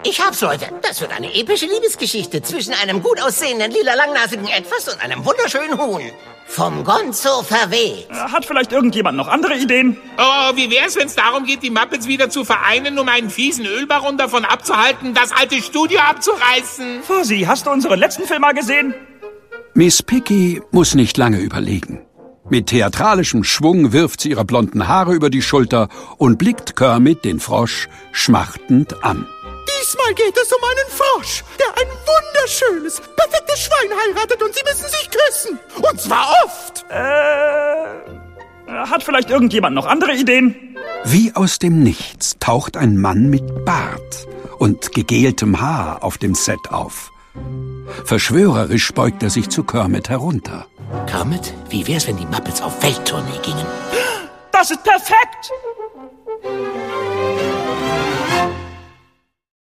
Ich hab's, Leute. Das wird eine epische Liebesgeschichte zwischen einem gut aussehenden, lila langnasigen Etwas und einem wunderschönen Huhn. Vom Gonzo verweht. Hat vielleicht irgendjemand noch andere Ideen? Oh, wie wär's, wenn's darum geht, die Muppets wieder zu vereinen, um einen fiesen Ölbaron davon abzuhalten, das alte Studio abzureißen? Fuzzy, hast du unseren letzten Film mal gesehen? Miss Piggy muss nicht lange überlegen. Mit theatralischem Schwung wirft sie ihre blonden Haare über die Schulter und blickt Kermit, den Frosch, schmachtend an. Diesmal geht es um einen Frosch, der ein wunderschönes, perfektes Schwein heiratet und sie müssen sich küssen. Und zwar oft. Hat vielleicht irgendjemand noch andere Ideen? Wie aus dem Nichts taucht ein Mann mit Bart und gegeltem Haar auf dem Set auf. Verschwörerisch beugt er sich zu Kermit herunter. Kermit, wie wär's, wenn die Muppets auf Welttournee gingen? Das ist perfekt!